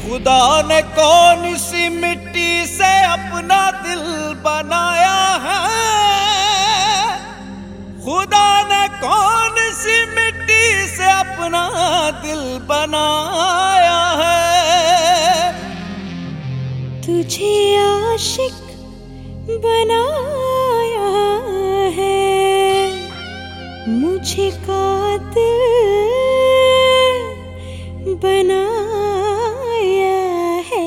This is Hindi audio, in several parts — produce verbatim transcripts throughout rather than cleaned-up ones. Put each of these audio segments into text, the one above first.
खुदा ने कौन सी मिट्टी से अपना दिल बनाया है, खुदा ने कौन सी मिट्टी से अपना दिल बनाया है। तुझे आशिक बनाया है, मुझे कातिल बनाया है।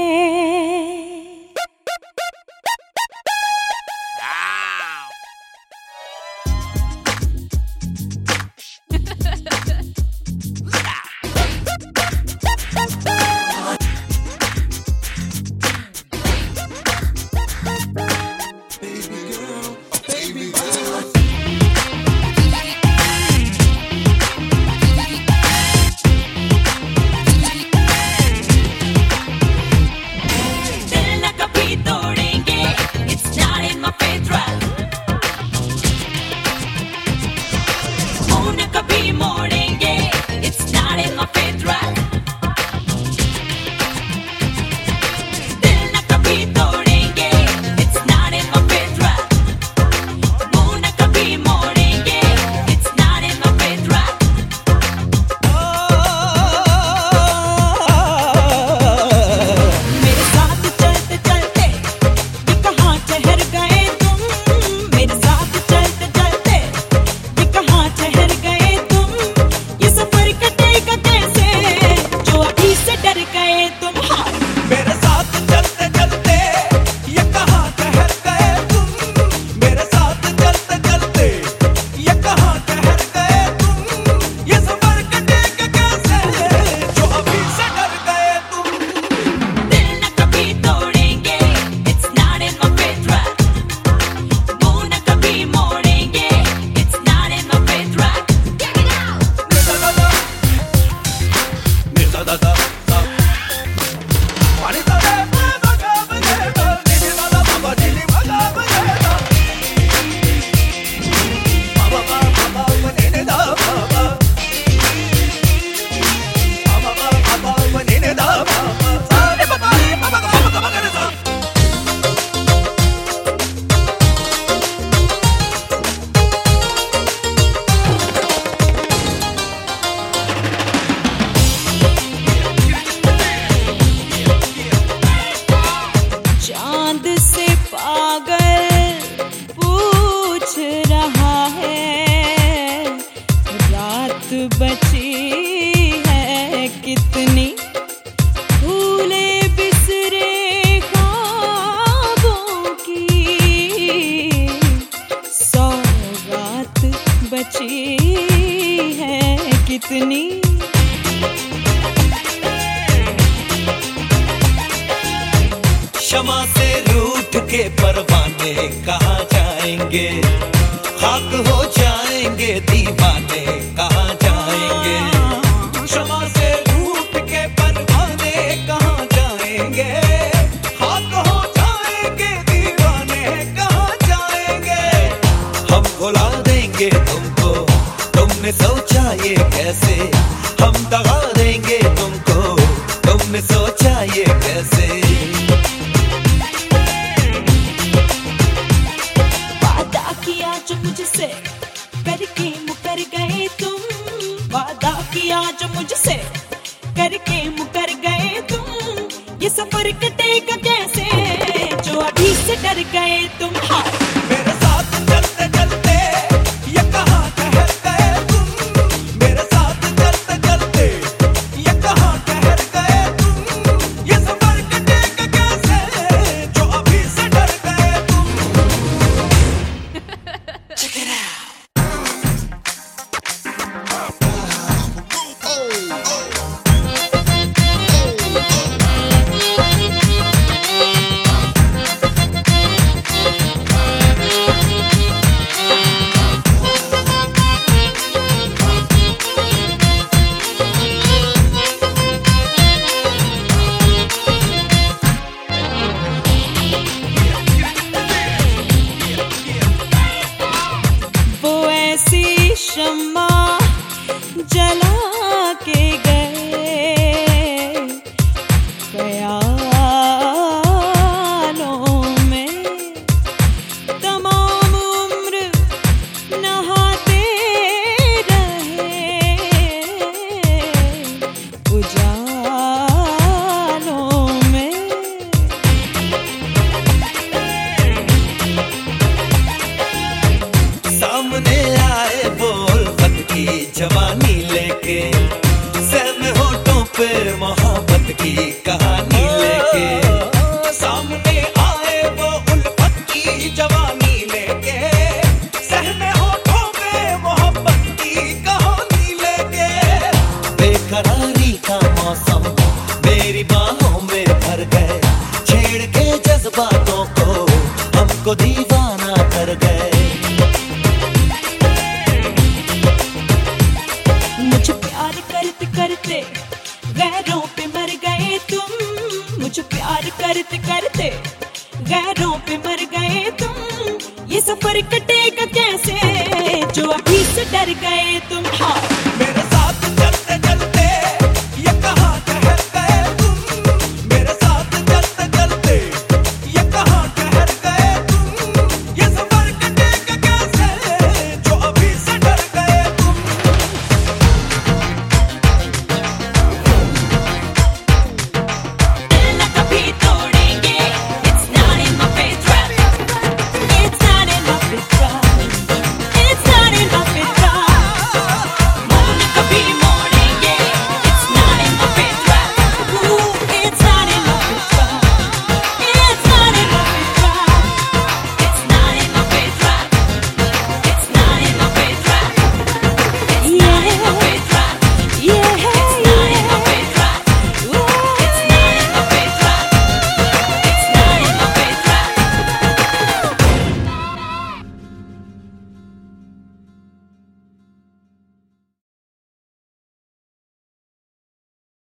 बची है कितनी भूले बिसरे ख्वाबों की, सौगात बची है कितनी। शमा से रूठ के परवाने कहाँ जाएंगे, खाक हो जाएंगे दीवाने कहाँ जाएंगे। शमा से रूठ के परवाने कहाँ जाएंगे, खाक हो जाएंगे दीवाने कहाँ जाएंगे। हम भुला देंगे तुमको, तुमने सोचा ये कैसे, हम दगा देंगे तुमको, तुमने सोचा ये कैसे। जो मुझसे करके मुकर गए तुम, वादा किया जो मुझसे करके मुकर गए तुम, ये सफर कटेगा कैसे जो अभी से डर गए तुम। हाय मेरे साथ चलते चलते ये कहाँ ठहर गए तुम, मेरे साथ चलते चलते ये कहाँ ठहर गए तुम, ये सफर कटेगा कैसे जो अभी से डर गए तुम। Check it out. Oh, oh, oh. उजालों में। सामने आए बोल फत की जवानी लेके, सहमे होठों पे मोहब्बत की कहानी लेके। सामने आए वो उल्फत की जवानी लेके, सहमे होठों पे मोहब्बत की कहानी लेके। बेकरारी का मौसम मेरी बाहों में भर गए, छेड़ के जज्बातों को हमको दीवाना कर गए। मुझे प्यार करते करते गैरों पे मर गए तुम, मुझे प्यार करते करते गैरों पे मर गए तुम। ये सफर कटेगा कैसे जो अभी से डर गए तुम। हाँ